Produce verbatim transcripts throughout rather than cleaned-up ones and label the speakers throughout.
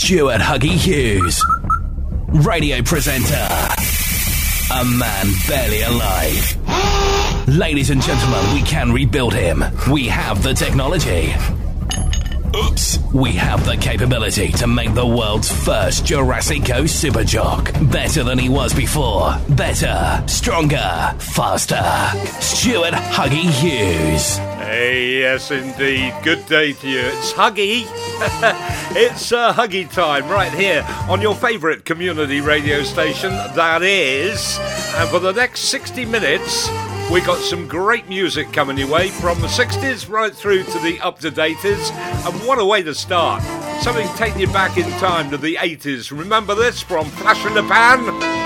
Speaker 1: Stuart Huggy Hughes. Radio presenter. A man barely alive. Ladies and gentlemen, we can rebuild him. We have the technology. Oops. We have the capability to make the world's first Jurassico Superjock. Better than he was before. Better, stronger, faster. Stuart Huggy Hughes.
Speaker 2: Hey, yes indeed. Good day to you. It's Huggy. It's uh, Huggy time right here on your favourite community radio station, that is. And for the next sixty minutes, we got some great music coming your way from the sixties right through to the up-to-daters. And what a way to start. Something taking you back in time to the eighties. Remember this from Flash in the Pan?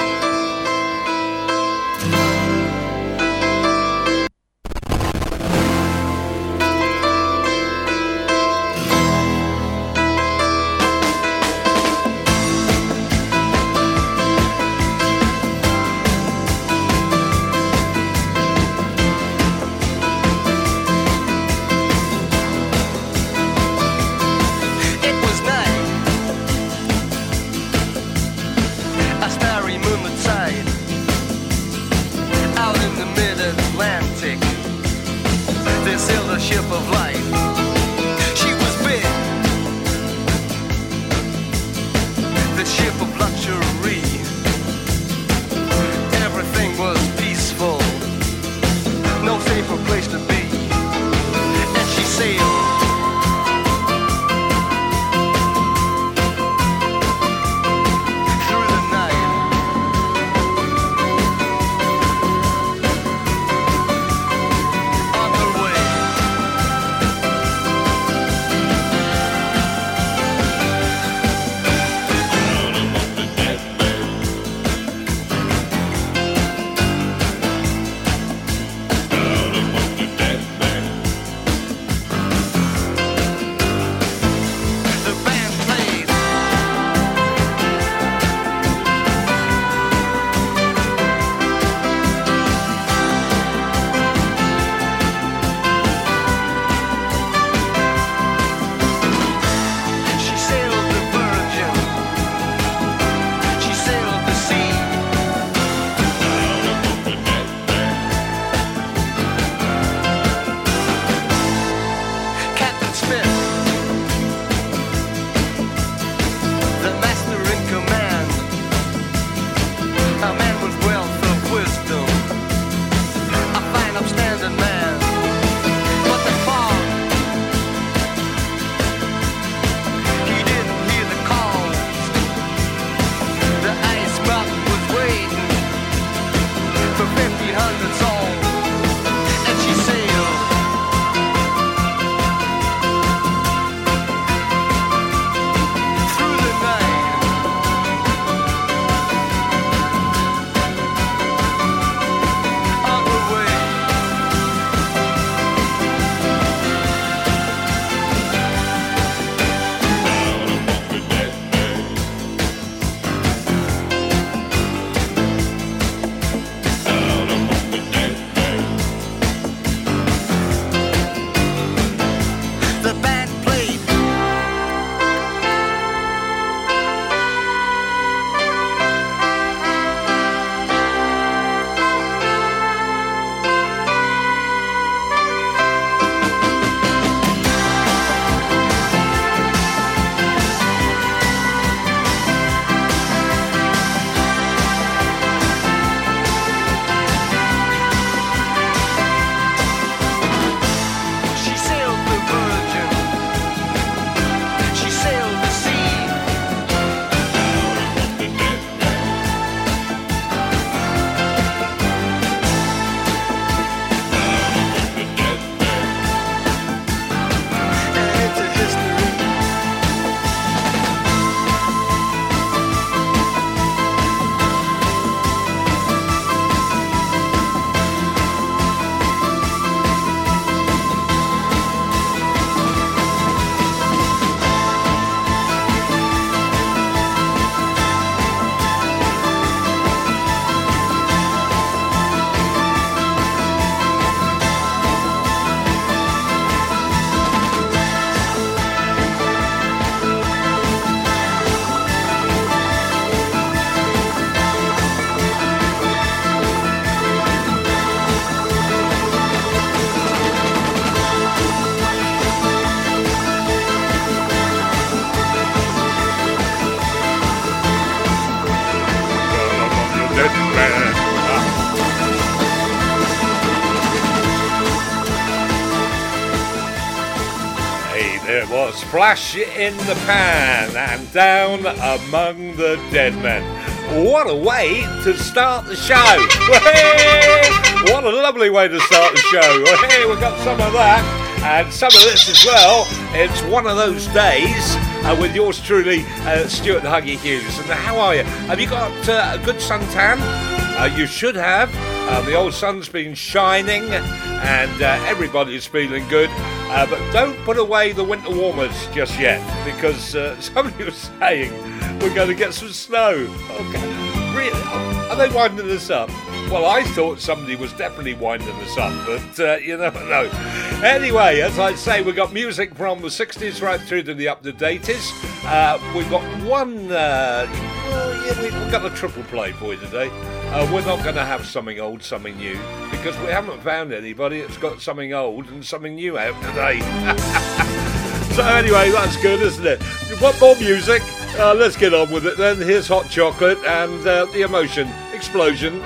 Speaker 2: It was Flash in the Pan and Down Among the Dead Men. What a way to start the show. Hey, what a lovely way to start the show. Hey, we've got some of that and some of this as well. It's one of those days uh, with yours truly, uh, Stuart Huggy Hughes. And how are you? Have you got uh, a good suntan? Uh, you should have. Uh, the old sun's been shining and uh, everybody's feeling good. Uh, but don't put away the winter warmers just yet, because uh, somebody was saying we're going to get some snow. Okay, really? Are they winding this up? Well, I thought somebody was definitely winding this up, but uh, you never know. Anyway, as I say, we've got music from the sixties right through to the up-to-daters. Uh, we've got one, uh, well, yeah, we've got a triple play for you today. Uh, we're not going to have something old, something new, because we haven't found anybody that's got something old and something new out today. So anyway, that's good, isn't it? You want more music? Uh, let's get on with it then. Here's Hot Chocolate and uh, The Emotion Explosion.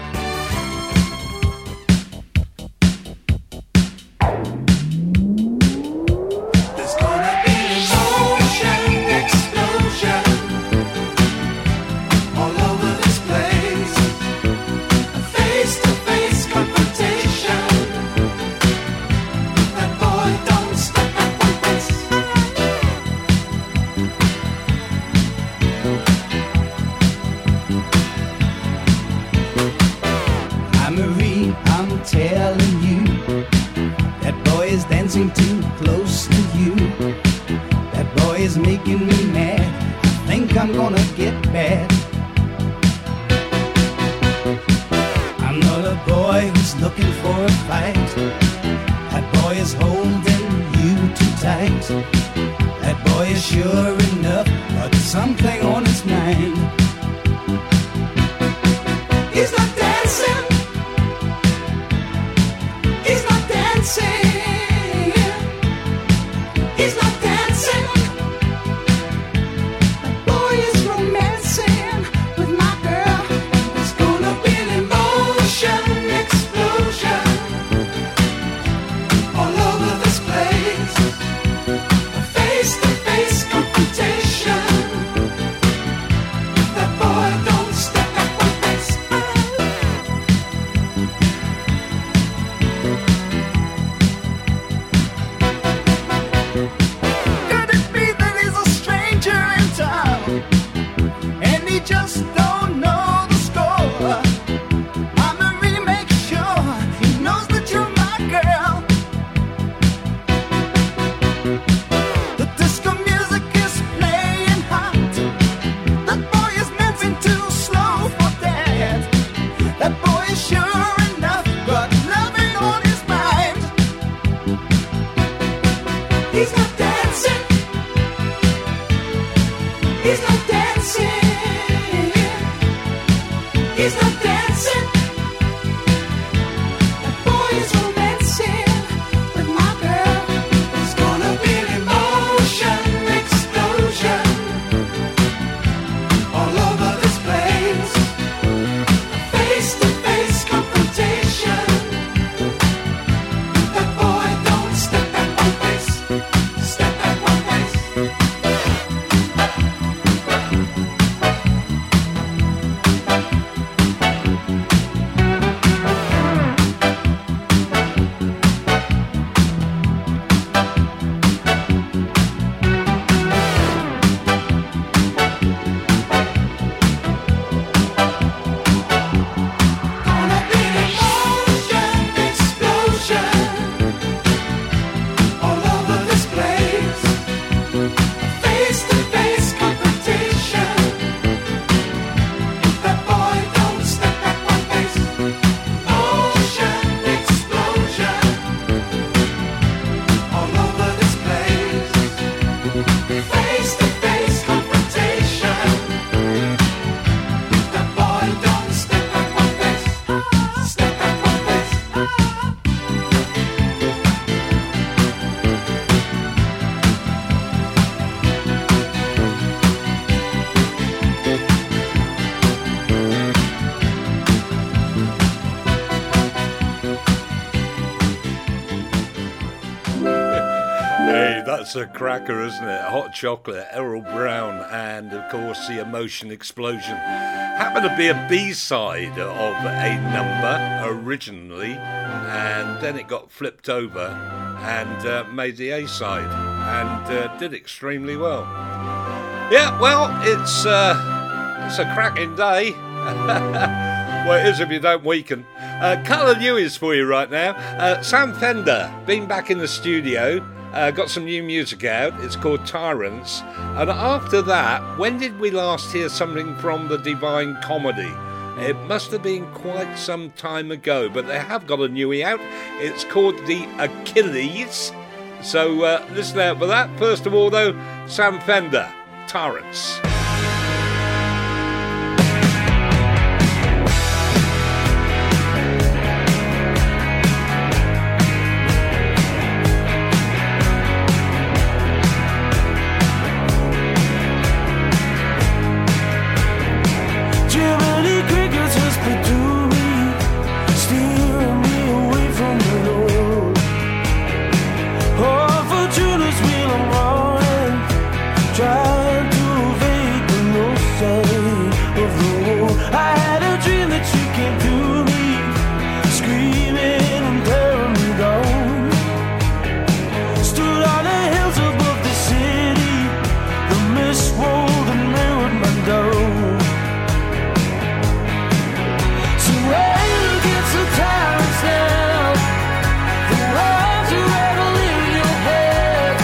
Speaker 2: Hey, that's a cracker, isn't it? Hot Chocolate, Errol Brown, and of course the Emotion Explosion. Happened to be a B-side of a number originally, and then it got flipped over and uh, made the A-side, and uh, did extremely well. Yeah, well, it's uh, it's a cracking day. Well, it is if you don't weaken. Uh, couple of newies for you right now. Uh, Sam Fender, been back in the studio. Uh, got some new music out. It's called Tyrants. And after that, when did we last hear something from the Divine Comedy? It must have been quite some time ago, but they have got a newie out. It's called The Achilles. So uh, listen out for that. First of all, though, Sam Fender, Tyrants.
Speaker 3: Trying to evade the notion of the war. I had a dream that you came to me, screaming and tearing me down. Stood on the hills above the city, the mist rolled and mirrored my dome. So rain against the towers now, the walls are rattling in your head.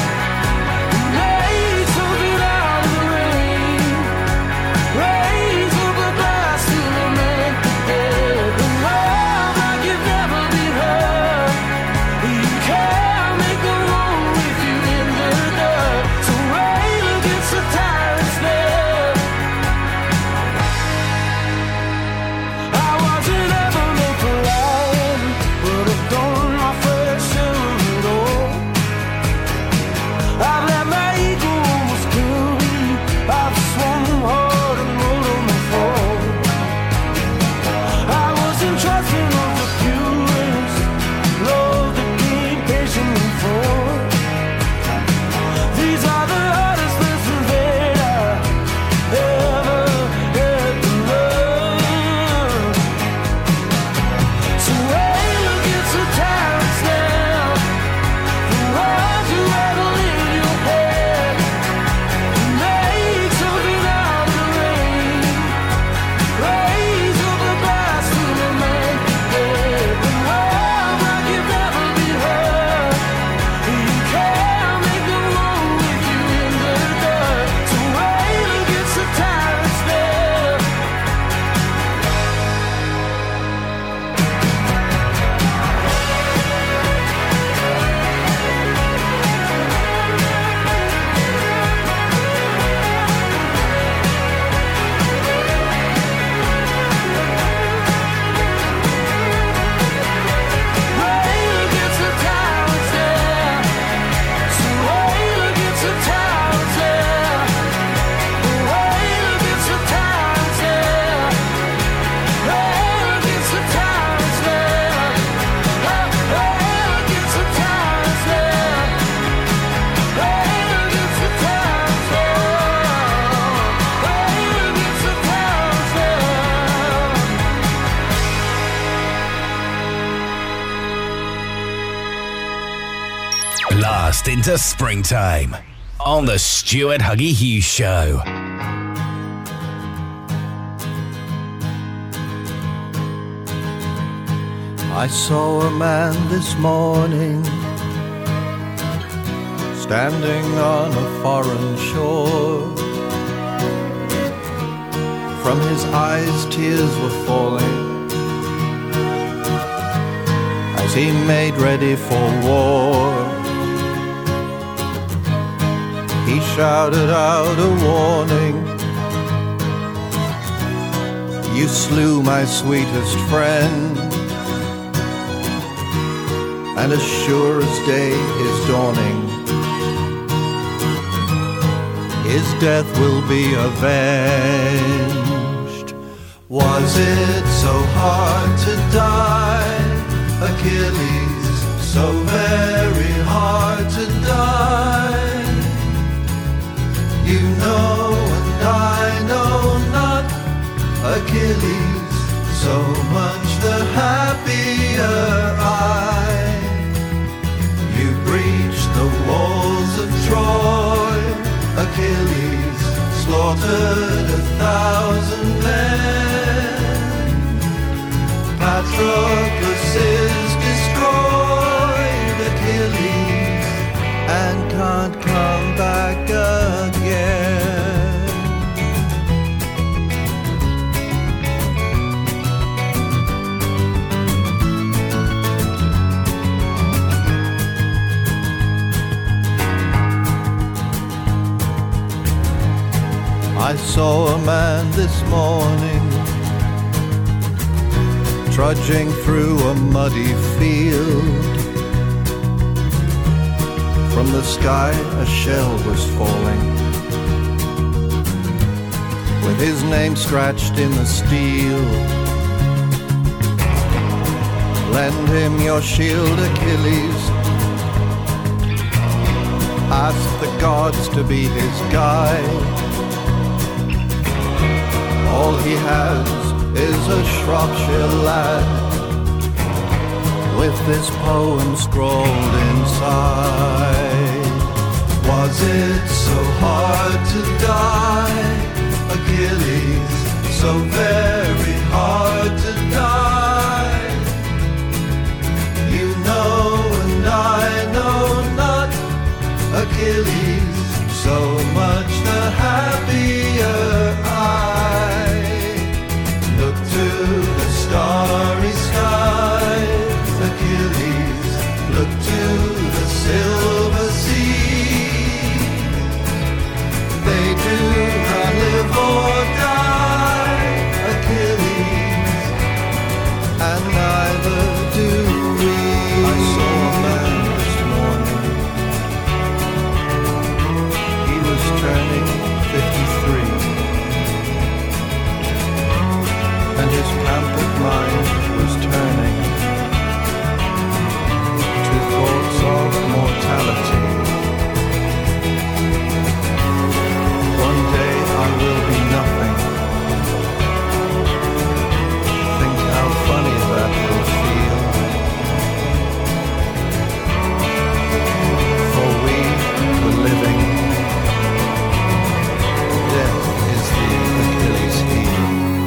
Speaker 1: Into springtime on the Stuart Huggy Hughes Show.
Speaker 4: I saw a man this morning standing on a foreign shore. From his eyes tears were falling as he made ready for war. He shouted out a warning, "You slew my sweetest friend, and as sure as day is dawning, his death will be avenged." Was it so hard to die, Achilles, so very hard to die? happier I. You breached the walls of Troy, Achilles slaughtered a thousand men. Patroclus is destroyed, Achilles, and can't come back again. I saw a man this morning trudging through a muddy field. From the sky a shell was falling, with his name scratched in the steel. Lend him your shield, Achilles. Ask the gods to be his guide. All he has is a Shropshire lad with this poem scrawled inside. Was it so hard to die, Achilles? So very hard to die? You know and I know not, Achilles. So much the happier I. Look to the starry skies, Achilles. Look to the silver sea. They do not live or die, Achilles, and neither do we. I saw a man this morning. He was turning fifty-three. And his pampered mind was turning to thoughts of mortality. One day I will be nothing. Think how funny that will feel. For we were living. Death is the Achilles heel.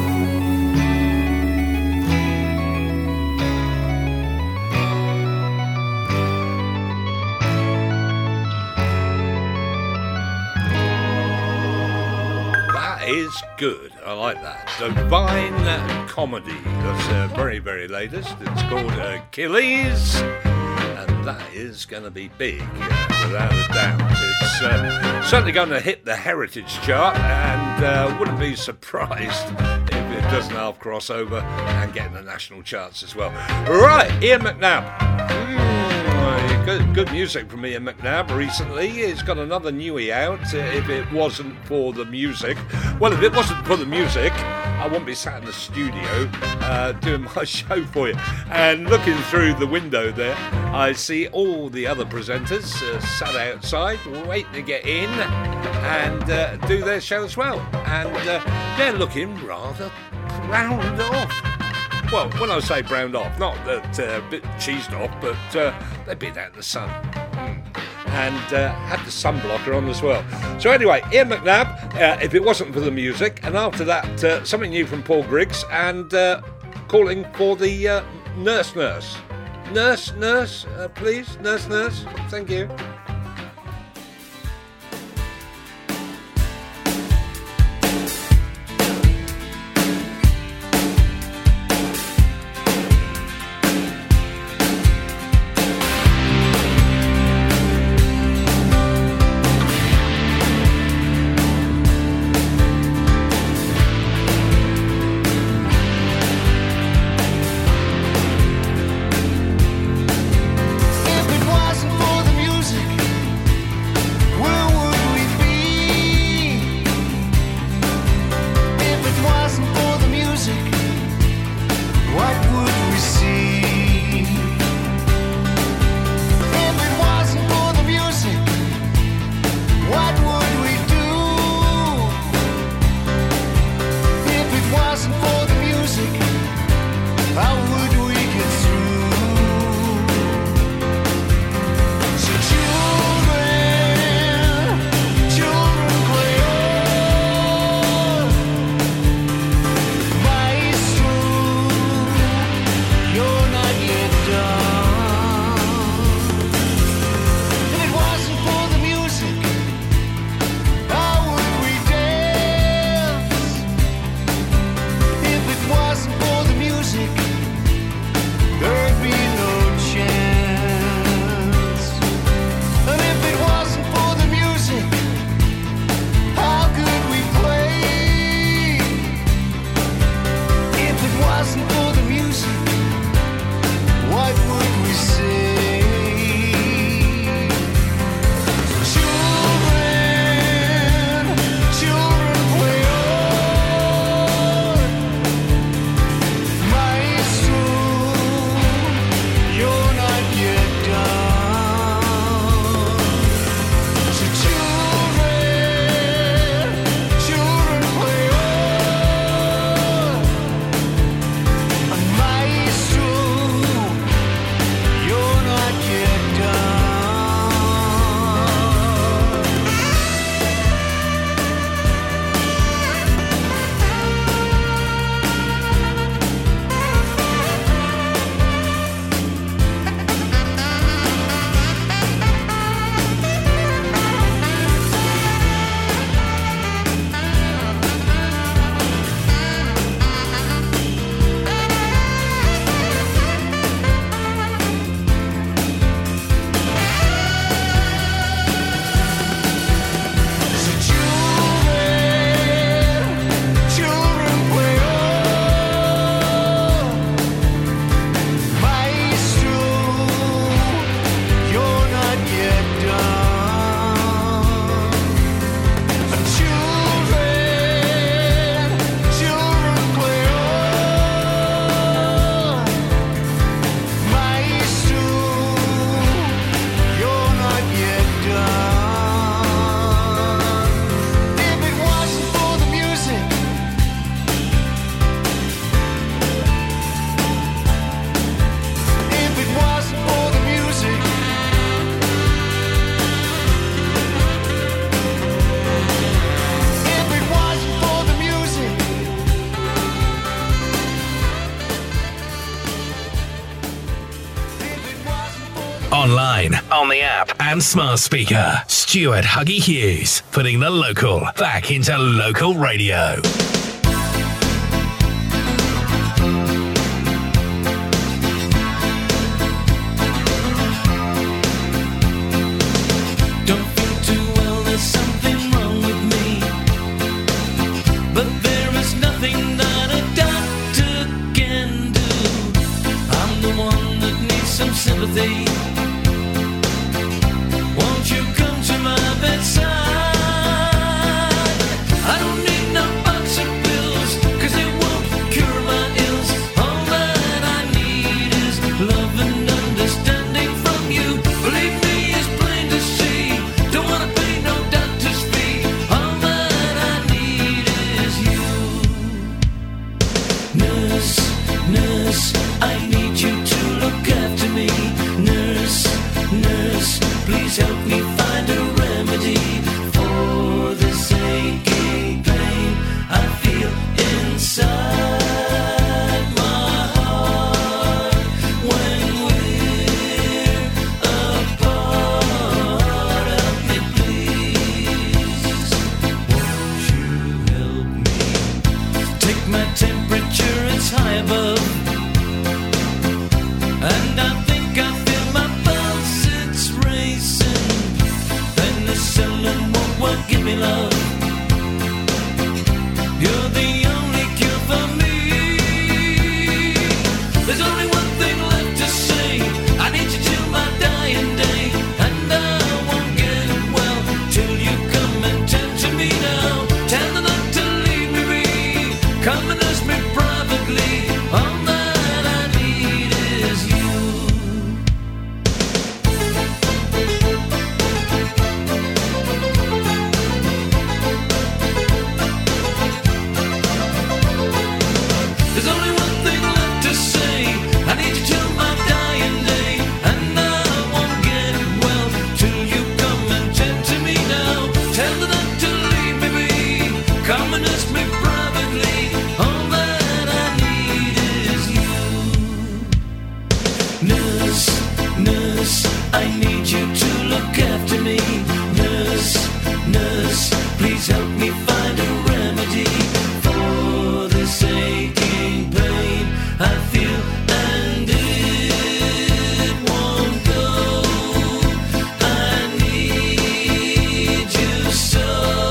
Speaker 2: Is good. I like that. Divine Comedy. That's uh, very, very latest. It's called Achilles, and that is going to be big, uh, without a doubt. It's uh, certainly going to hit the Heritage chart, and uh, wouldn't be surprised if it doesn't half cross over and get in the national charts as well. Right, Ian McNabb. Good, good music from Ian McNabb recently. He's got another newie out. Uh, if it wasn't for the music, well, if it wasn't for the music, I wouldn't be sat in the studio uh, doing my show for you. And looking through the window there, I see all the other presenters uh, sat outside, waiting to get in and uh, do their show as well. And uh, they're looking rather browned off. Well, when I say browned off, not that uh, a bit cheesed off, but uh, they've been out in the sun. Mm. And uh, had the sunblocker on as well. So anyway, Ian McNabb, uh, if it wasn't for the music, and after that, uh, something new from Paul Griggs, and uh, calling for the uh, nurse nurse. Nurse, nurse, uh, please, nurse, nurse, thank you.
Speaker 3: If it wasn't for the music,
Speaker 1: online, on the app, and smart speaker. Stuart Huggy Hughes, putting the local back into local radio.
Speaker 3: Don't feel too well, there's something wrong with me. But there is nothing that a doctor can do. I'm the one that needs some sympathy. Won't you come to my bedside? I don't need no box of pills, 'cause it won't cure my ills. All that I need is love and understanding from you. Believe me, it's plain to see. Don't wanna pay no doctor's fee. All that I need is you. Nurse, nurse, I need you to look after me. Nurse, nurse, please help me find a remedy for this aching pain I feel inside my heart when we're apart. Help me, please. Won't you help me? Take my temperature, it's high above, and I think I feel my pulse, it's racing. Penicillin won't work, give me love. You're the only cure for me. There's only one thing left to say. I need you till my dying day, and I won't get well till you come and tend to me now. Tell them not to leave me be. Come and ask me privately. All that I need is you. There's only one thing left to say. I need you till my dying day, and I won't get well till you come and tend to me now. Tell them not to leave me be. Come and ask me privately. All that I need is you. Nurse, nurse, I need you to look after me. Nurse, nurse, please help me find a remedy for this aching pain I feel, and it won't go. I need you so.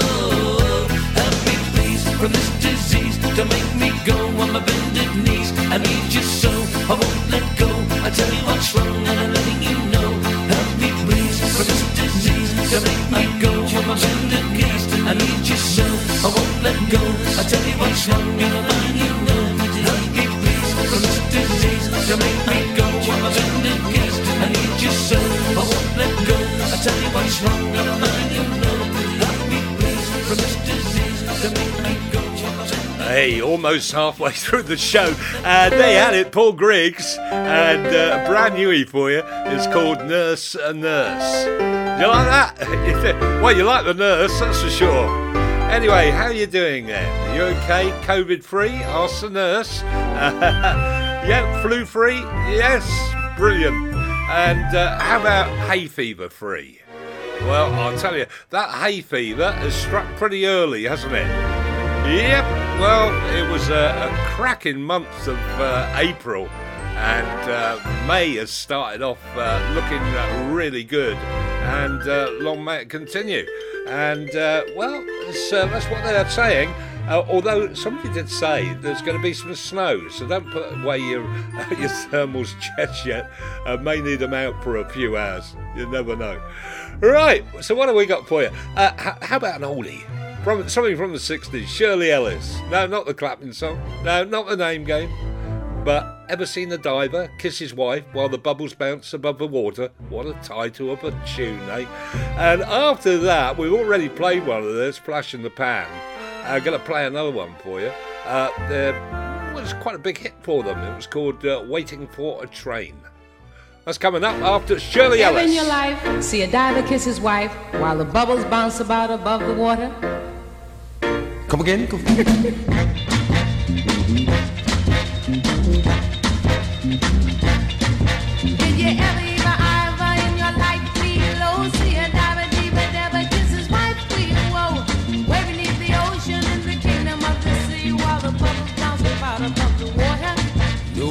Speaker 3: Help me, please, from this disease. Don't make me go on my bended knees. I need you so, I won't let go. I tell you what's wrong and I'm letting you know. Help me, please, from this disease. Don't make me go on my bended knees. I need you so, I won't let go. I tell you what's wrong and I'm letting you know. Help me, please, from this disease. Don't make me go on my bended knees. I need you so, I won't let go. I tell you what's wrong and I'm letting you know. Help me, please, from this disease. Don't make me go on my bended knees.
Speaker 2: Hey, almost halfway through the show. Uh, they had it, Paul Griggs, and uh, a brand newie for you. It's called Nurse a Nurse. You like that? Well, you like the nurse, that's for sure. Anyway, how you doing then? You okay? COVID free? Ask the nurse. Yeah, flu free? Yes, brilliant. And uh, how about hay fever free? Well, I'll tell you, that hay fever has struck pretty early, hasn't it? Yep, well, it was a, a cracking month of uh, April, and uh, May has started off uh, looking uh, really good, and uh, long may it continue. And, uh, well, it's, uh, that's what they're saying, uh, although somebody did say there's going to be some snow, so don't put away your, uh, your thermals just yet. Uh, may need them out for a few hours, you never know. Right, so what have we got for you? Uh, h- how about an oldie? From something from the sixties, Shirley Ellis. No, not the clapping song. No, not the name game. But ever seen the diver kiss his wife while the bubbles bounce above the water? What a title of a tune, eh? And after that, we've already played one of this, Flash in the Pan. I'm going to play another one for you. Uh, there was quite a big hit for them. It was called uh, Waiting for a Train. That's coming up after Shirley
Speaker 5: Ever
Speaker 2: Ellis.
Speaker 5: in your life, see a diver kiss his wife while the bubbles bounce about above the water?
Speaker 4: Come again? Come
Speaker 5: Did you ever, ever, ever in your life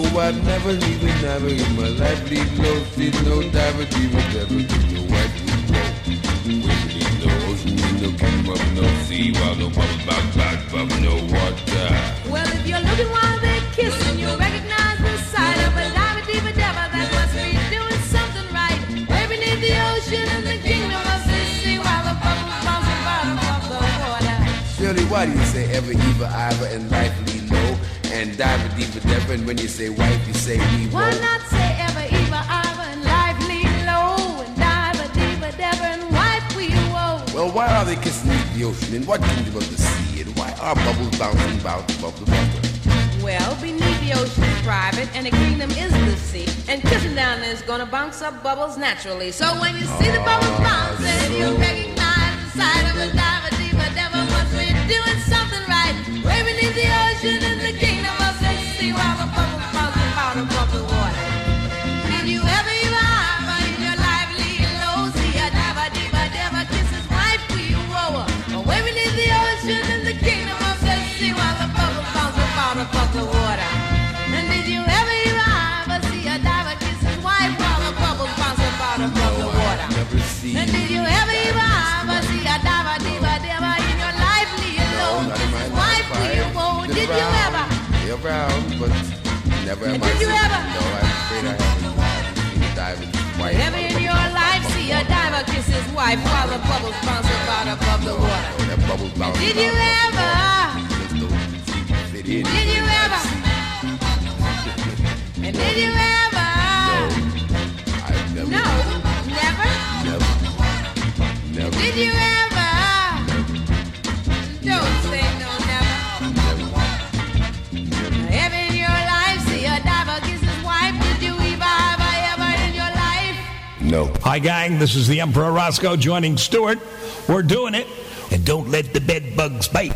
Speaker 6: I never, even never in my life leave low. See no diver, diva, never do no white people. Wiggly in the ocean, in no kingdom of no sea, while no bubbles bounce back above no water.
Speaker 5: Well, if you're looking while they're kissing, you'll recognize the sight of a diver, diva, deva that must be doing something right. Way beneath the ocean in the kingdom of the sea, while the bubbles bounce the bottom of the water.
Speaker 6: Shirley, why do you say ever, Eva, Iva, and life lead low? And diver, diva, deva, and when you say wife, you say we
Speaker 5: Why not say ever, Eva, Iva, and life lead low? And diver, diva, deva, and wife we woe.
Speaker 6: Well, why are they kissing beneath the ocean? In what kingdom of the sea? And why are bubbles bouncing about above the water?
Speaker 5: Well, beneath the ocean is private, and the kingdom is the sea. And kissing down there is gonna bounce up bubbles naturally. So when you see the bubbles bouncing, you recognize the sight of a diver, diva, deva must be doing something right. Way beneath the ocean in the kingdom of the sea, while the bubbles bounce about above the water. Did you ever, ever, ever in your life lead low? See a diver, diva, deva kiss his wife, we whoa. Way beneath the ocean in the kingdom of the sea, while the bubbles bounce about above the water. And did you ever, ever, ever see a diver kiss his wife while the bubbles bounce about above the water?
Speaker 6: Never see.
Speaker 5: And did you ever, ever, ever see a diver, diva, deva in your life lead low? Kiss his wife, we whoa. Did you ever?
Speaker 6: Around, but never am
Speaker 5: And
Speaker 6: I
Speaker 5: did you
Speaker 6: seen-
Speaker 5: ever?
Speaker 6: No, I'm afraid I haven't. I haven't seen a diving wife.
Speaker 5: Ever in your life see a diver kiss his wife while the bubbles bounce about above the water?
Speaker 6: Oh, that bubbles bounce
Speaker 5: Did you
Speaker 6: about
Speaker 5: ever?
Speaker 6: Just don't fit in.
Speaker 5: Did you ever? And did you ever?
Speaker 6: I've never.
Speaker 5: No, never.
Speaker 6: Never. Never.
Speaker 5: Did you ever? Don't say no, never. Ever in your life see a diver kiss his wife? Did you ever, ever, ever in your life?
Speaker 6: No.
Speaker 7: Hi, gang. This is the Emperor Roscoe joining Stuart. We're doing it. And don't let the bed bugs bite.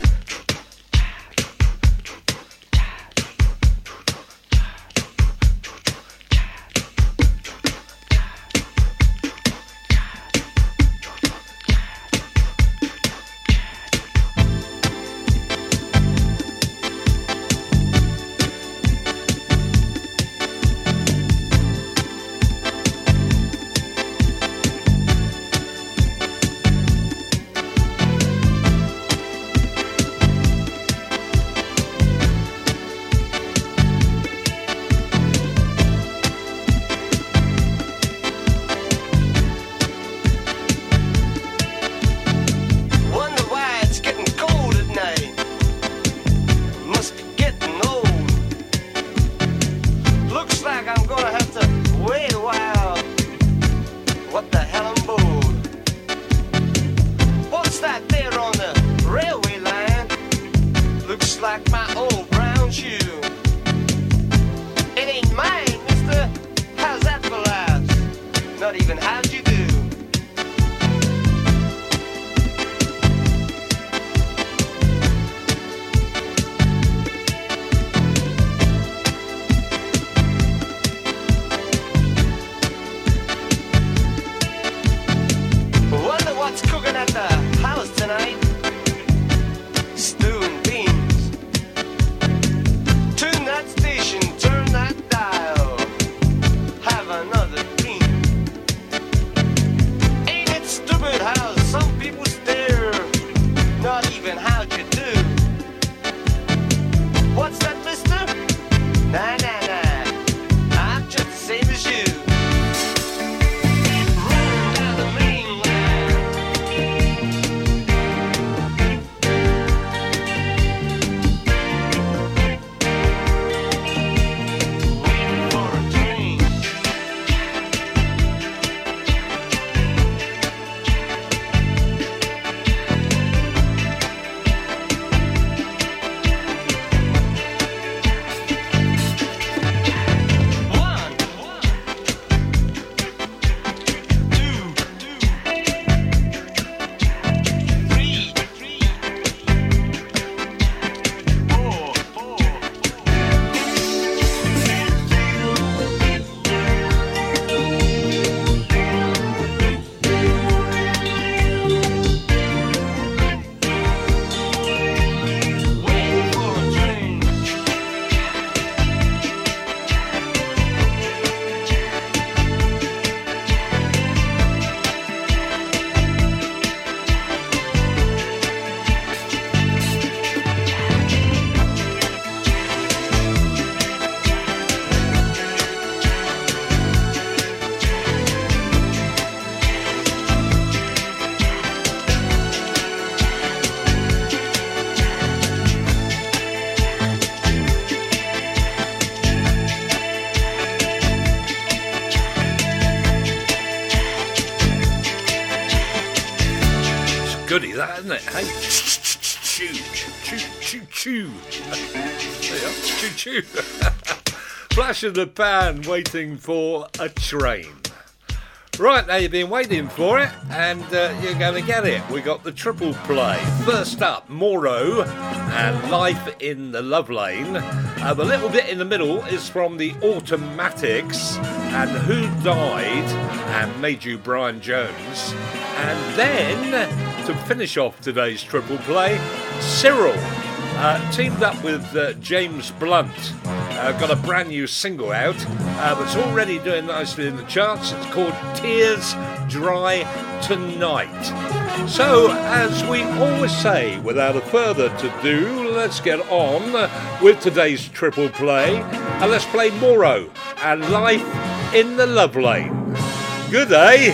Speaker 2: goodie, that, isn't it? Hey, choo, choo, choo, choo. There you are, choo, choo. Flash in the pan, waiting for a train. Right, now you've been waiting for it, and uh, you're going to get it. We got the triple play. First up, Moro and Life in the Love Lane. Uh, the little bit in the middle is from the Automatics and Who Died and Made You Brian Jones. And then, to finish off today's triple play, Cyril uh, teamed up with uh, James Blunt. Uh, got a brand new single out uh, that's already doing nicely in the charts. It's called Tears Dry Tonight. So, as we always say, without a further to-do, let's get on with today's triple play. And let's play Moro and Life in the Love Lane. Good day.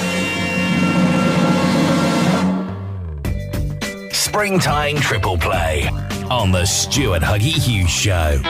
Speaker 1: Springtime triple play on the Stuart Huggy Hughes Show.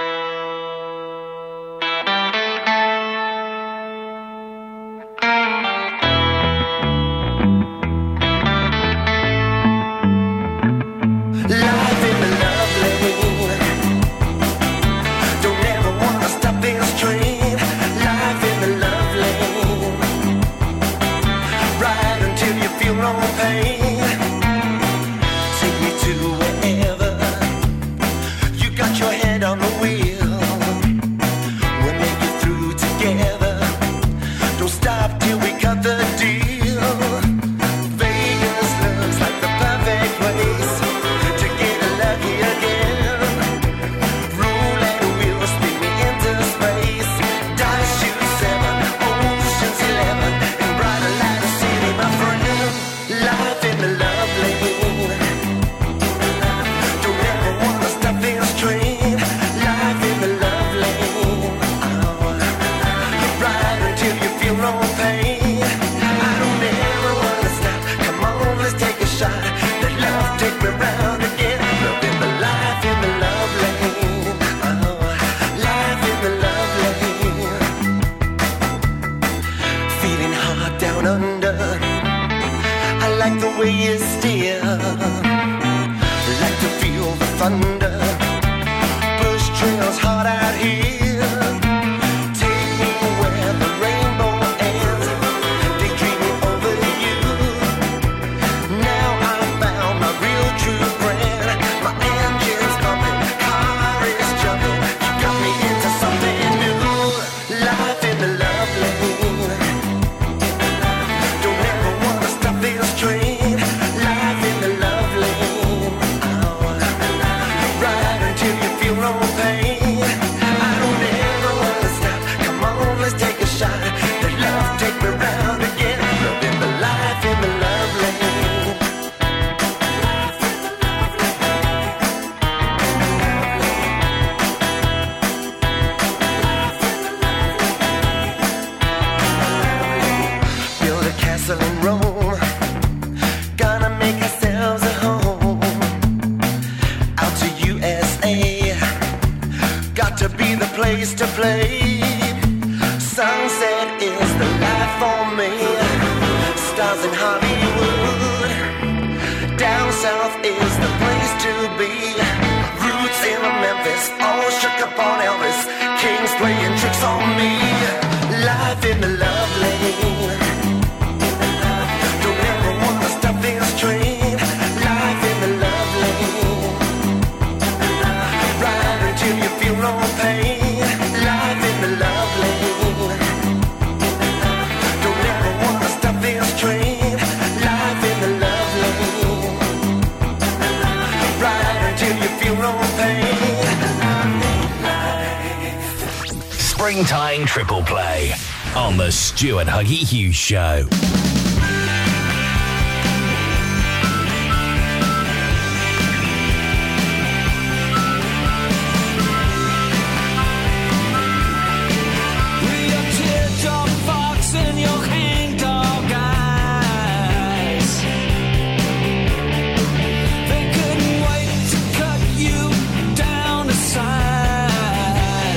Speaker 1: Springtime triple play on the Stuart Huggy Hughes Show.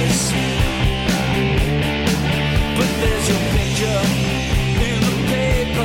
Speaker 3: There's your picture in the paper.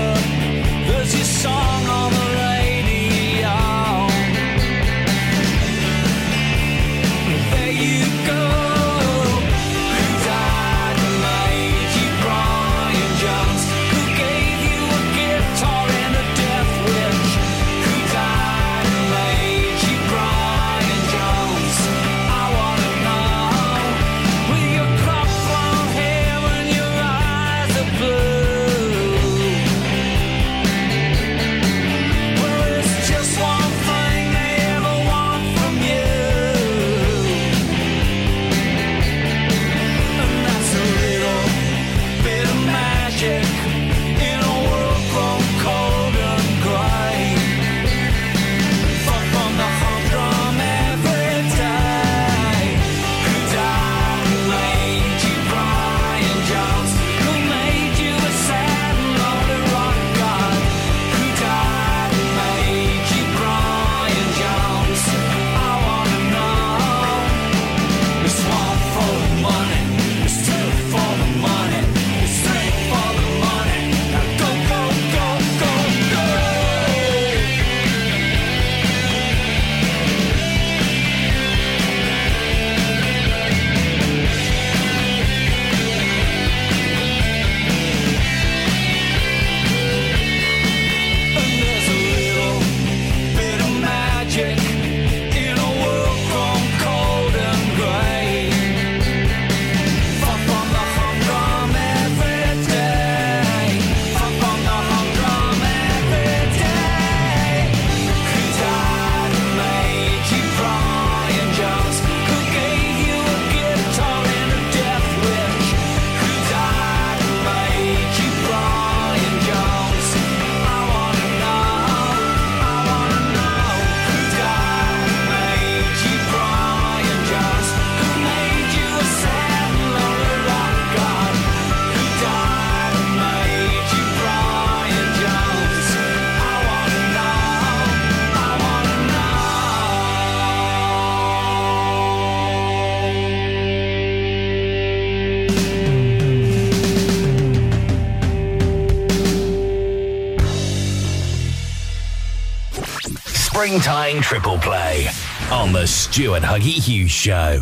Speaker 1: Springtime Triple Play on the Stuart Huggy Hughes Show.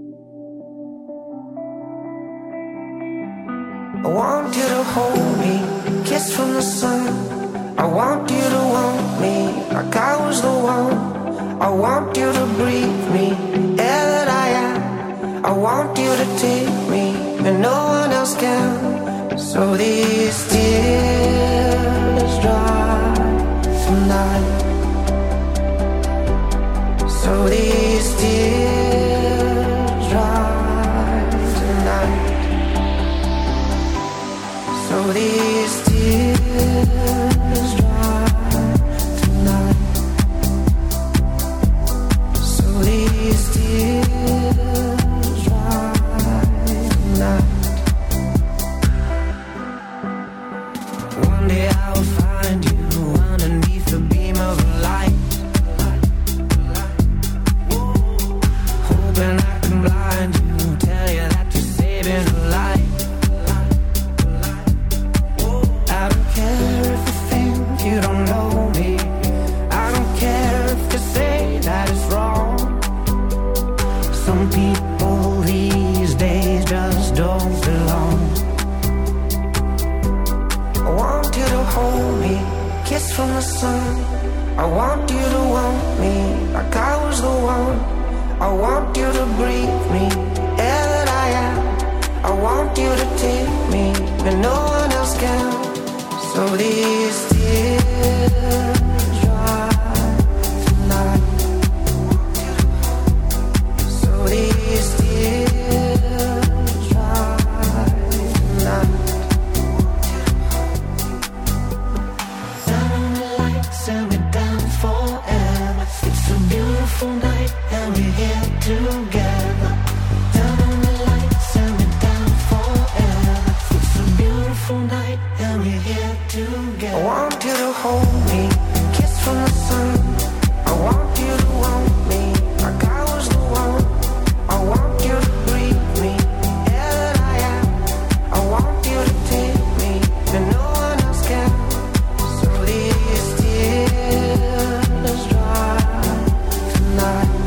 Speaker 3: I want you to hold me, kiss from the sun. I want you to want me like I was the one. I want you to breathe me, air that I am. I want you to take me and no one else can. So these tears dry tonight. So these tears dry tonight. So these tears dry tonight. So these tears dry tonight. One day I will find you underneath the beam of light. Hoping I can blind you, tell you that you're saving a life. I don't care if you think you don't know me. I don't care if you say that it's wrong. Some people these days just don't belong. I want you to hold me, kiss from the sun. I want you to want me like I was the one. I want you to breathe me, air that I am. I want you to take me, and no one else can. So these tears dry tonight. So these tears dry tonight. Down on the lights and we're down forever. It's a beautiful night and we're here together. Down on the lights and we're down forever. It's a beautiful night and we're here together. I want you to hold me, kiss from the sun. I want you to want me like I was the one. I want you to breathe me, air that I am. I want you to take me, and no one else can. So these tears dry tonight.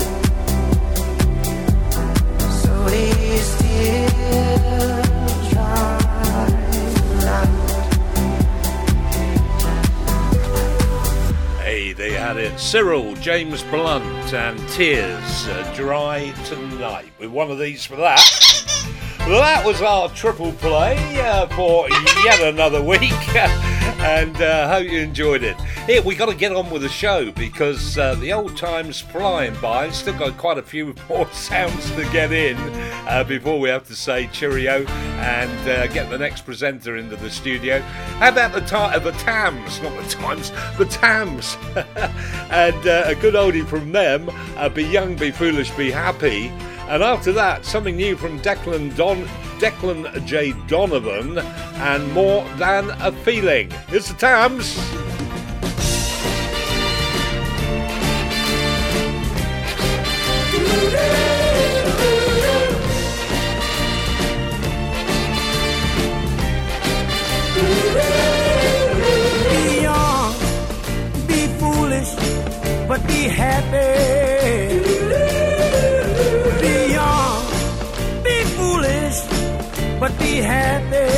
Speaker 3: So these tears dry tonight.
Speaker 2: Hey, they had it. Cyril, James Blunt, and Tears uh, Dry Tonight. With one of these for that. Well, that was our triple play uh, for yet another week. And uh, hope you enjoyed it. Here, we got to get on with the show because uh, the old time's flying by. Still got quite a few more sounds to get in uh, before we have to say cheerio and uh, get the next presenter into the studio. How about the time, the Tams, not the Times, the Tams, and uh, a good oldie from them. Uh, be young, be foolish, be happy. And after that, something new from Declan Don, Declan J. Donovan, and More Than a Feeling. It's the Tams.
Speaker 3: Be young, be foolish, but be happy. Be young, be foolish, but be happy.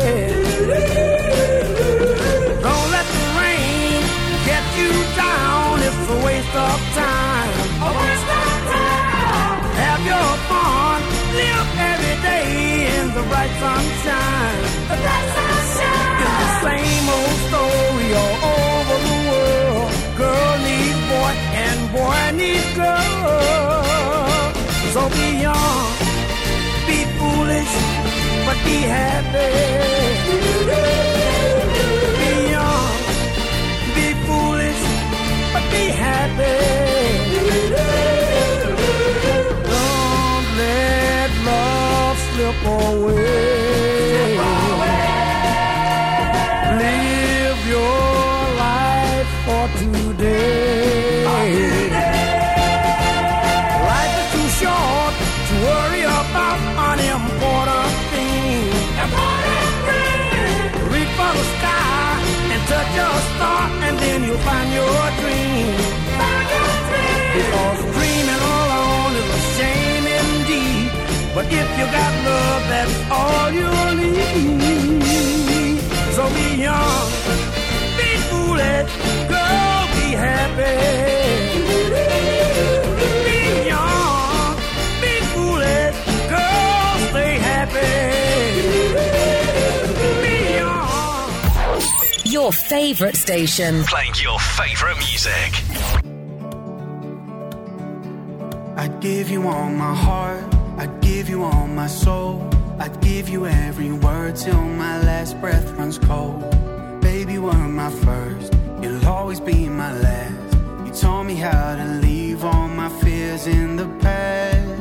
Speaker 3: Don't let the rain get you down. It's a waste of time. A waste of time. Have your fun. Live every day in the bright sunshine. The bright sunshine. It's the same old story all over the world. Girl needs boy and boy needs girl. So be young, be foolish, but be happy. Be young, be foolish, but be happy. Don't let love slip away. Live your life for today. Life is too short to worry about unimportant things. Reach for the sky and touch your star, and then you'll find your dream. But if you got love, that's all you'll need. So be young, be foolish, girl, be happy. Be young, be foolish, girl, stay happy. Be young.
Speaker 8: Your favorite station.
Speaker 1: Playing your favorite music.
Speaker 4: I'd give you all my heart, I'd give you all my soul, I'd give you every word till my last breath runs cold. Baby, you were my first, you'll always be my last. You taught me how to leave all my fears in the past.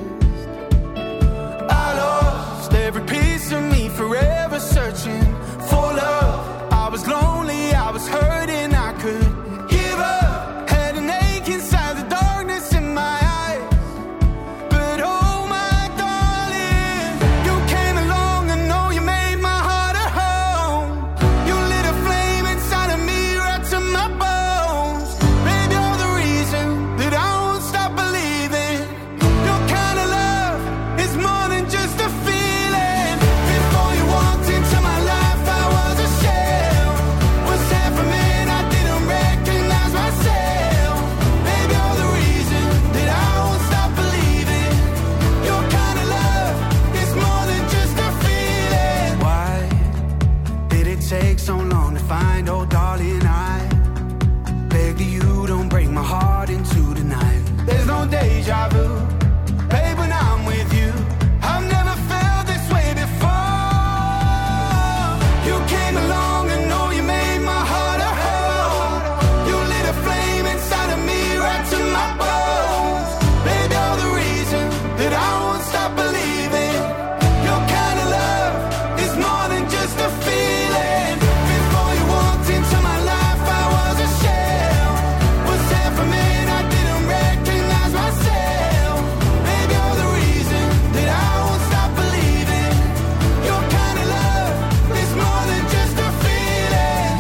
Speaker 4: I lost every piece of me, forever searching for love. I was lonely, I was hurting, I could give up. Had an ache inside, the darkness in my eyes. But oh my darling, you came along and know you made my heart a home. You lit a flame inside of me right to my bones. Baby, you're the reason that I won't stop believing. Your kind of love is more than just a feeling. Before you walked into my life, I was a shell. Was half a man, I didn't recognize myself. Baby, you're the reason that I won't stop believing. Your kind of love is more than just a feeling. Why did it take so long to find, oh darling, I beg that you don't break my heart into the night. There's no deja vu, babe, when I'm with you. I've never felt this way before. You came along and know you made my heart a home. You lit a flame inside of me right to my bones. Baby, you're the reason that I won't stop believing. Your kind of love is more than just a feeling. Before you walked into my life, I was a shell. Was half a man, I didn't recognize myself. Baby, you're the reason that I won't stop believing. Your kind of love is more than just a feeling.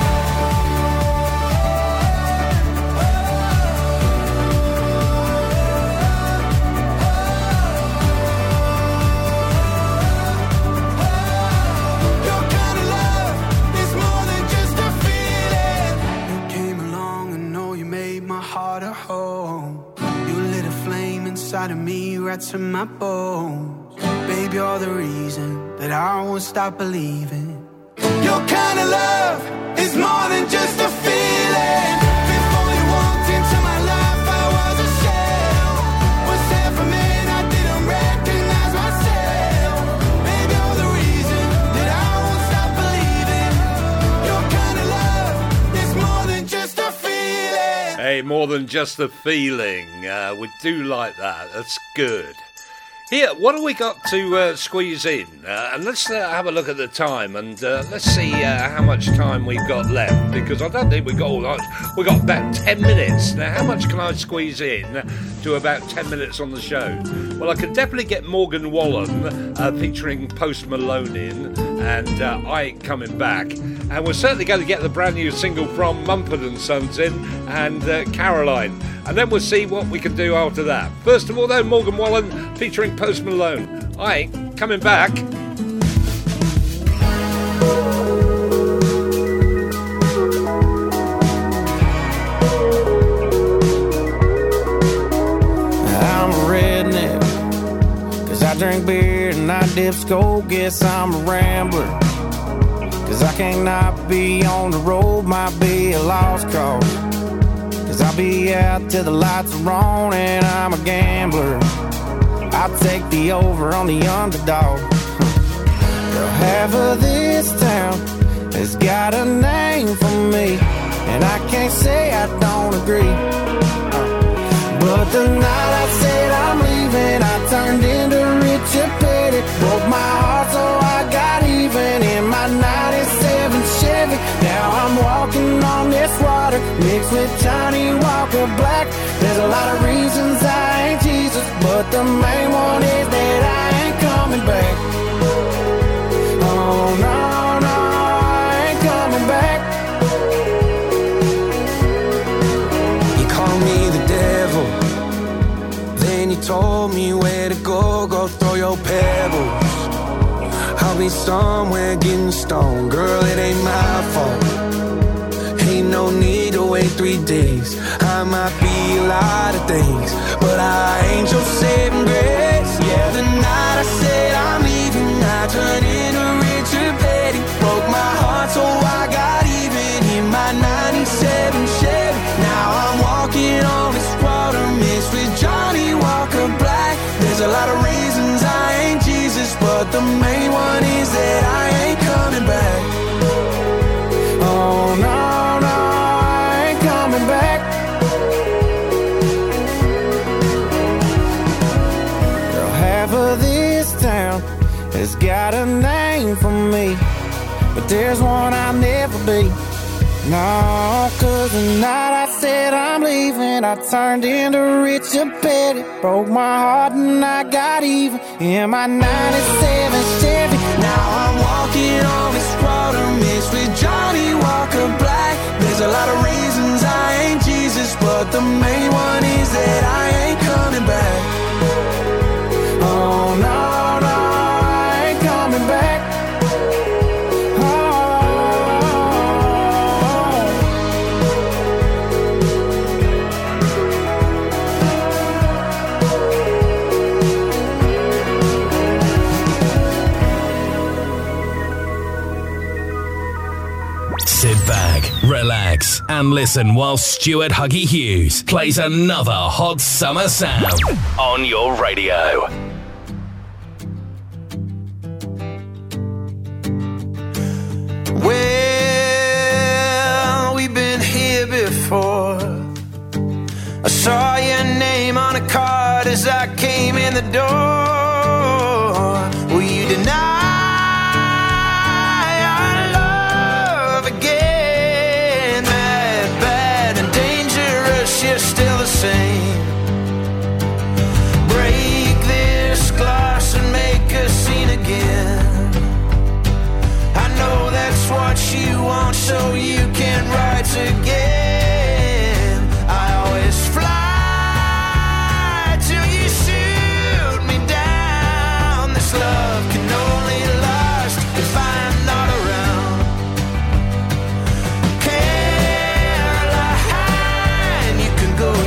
Speaker 4: Your kind of love is more than just a feeling. You came along and know you made my heart a home. You lit a flame inside of me right to my bones. Baby, you're the reason that I won't stop believing. Your kind of love is more than just a feeling. Before you walked into my life, I was a shell. Was half a man, I didn't recognize myself. Baby, you're the reason that I won't stop believing. Your kind of love is more than just a feeling.
Speaker 2: Hey, more than just a feeling. Uh, we do like that. That's good. Here, what have we got to uh, squeeze in? Uh, and let's uh, have a look at the time, and uh, let's see uh, how much time we've got left, because I don't think we've got all that. We've got about ten minutes. Now, how much can I squeeze in to about ten minutes on the show? Well, I could definitely get Morgan Wallen uh, featuring Post Malone in, and uh, Ike coming back. And we're certainly going to get the brand new single from Mumford and Sons in, and uh, Caroline. And then we'll see what we can do after that. First of all, though, Morgan Wallen featuring Post Malone. Ike coming back.
Speaker 3: I'm a redneck, cause I drink beer and I dip skull. Guess I'm a rambler, cause I can't not be on the road. Might be a lost cause, cause I'll be out till the lights are on. And I'm a gambler, I'll take the over on the underdog. Girl, half of this town has got a name for me, and I can't say I don't agree. But the night I said I'm leaving, I turned into Richard Petty. Broke my heart so I got even in my ninety-seven Chevy. Now I'm walking on this water mixed with Johnny Walker Black. There's a lot of reasons I ain't Jesus, but the main one is that I ain't coming back. Oh no, no, I ain't coming back. You call me the devil, then you told me where to go, go throw your pebbles. I'll be somewhere getting stoned, girl, it ain't my fault. Ain't no need to wait three days. I might be a lot of things, but I ain't your saving grace. Yeah, the night I said I'm leaving, I turned into Richard Petty. Broke my heart so I got even in my ninety-seven Chevy. Now I'm walking on this water mist with Johnny Walker Black. There's a lot of reasons I ain't Jesus, but the main one is that I ain't coming back. Oh no, no, I ain't coming back. Girl, half of this town has got a name for me, but there's one I'll never be. No, cause the night I said I'm leaving, I turned into Richard Petty. Broke my heart and I got even in my ninety-seven Chevy. Now I'm walking on this water mist with Johnny Walker Black. There's a lot of reasons I ain't Jesus, but the main one is that I ain't coming back. Oh no, no, I ain't coming back.
Speaker 1: Sit back, relax, and listen while Stuart Huggy Hughes plays another hot summer sound on your radio.
Speaker 3: Well, we've been here before. I saw your name on a card as I came in the door. Will you deny you're still the same? Break this glass and make a scene again. I know that's what you want, so you can write again. I always fly till you shoot me down. This love can only last if I'm not around. Go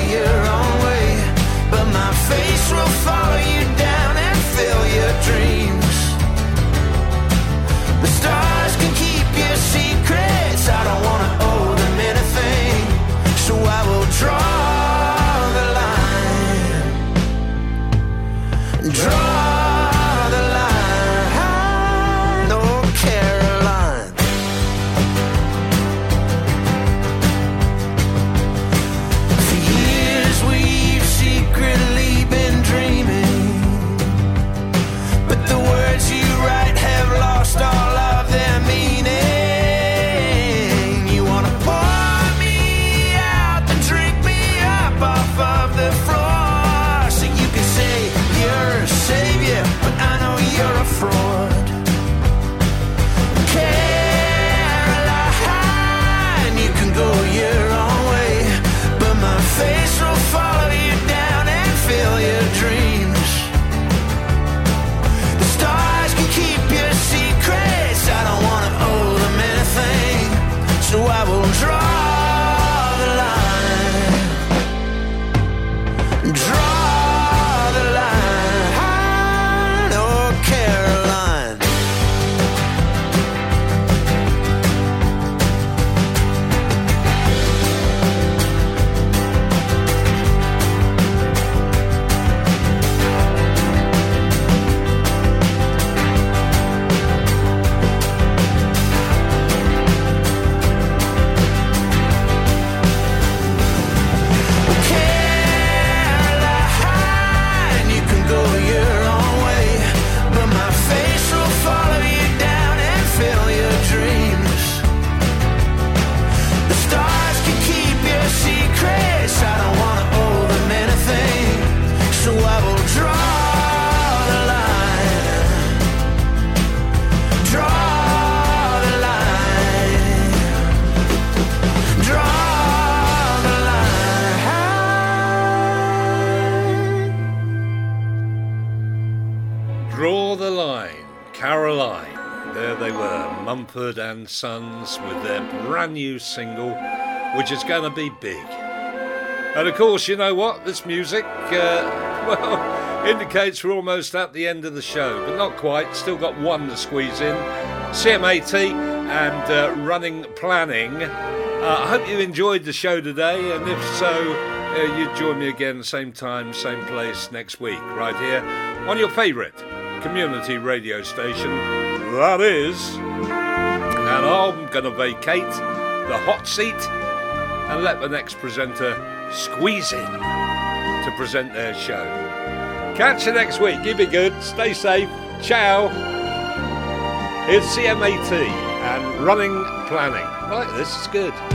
Speaker 2: Mumford and Sons with their brand new single, which is going to be big. And of course, you know what? This music, uh, well, indicates we're almost at the end of the show, but not quite. Still got one to squeeze in. C M A T and uh, Running Planning. Uh, I hope you enjoyed the show today, and if so, uh, you join me again, same time, same place next week, right here on your favourite community radio station, that is. And I'm going to vacate the hot seat and let the next presenter squeeze in to present their show. Catch you next week. You be good. Stay safe. Ciao. It's C M A T and Running Planning. I like this. It's good.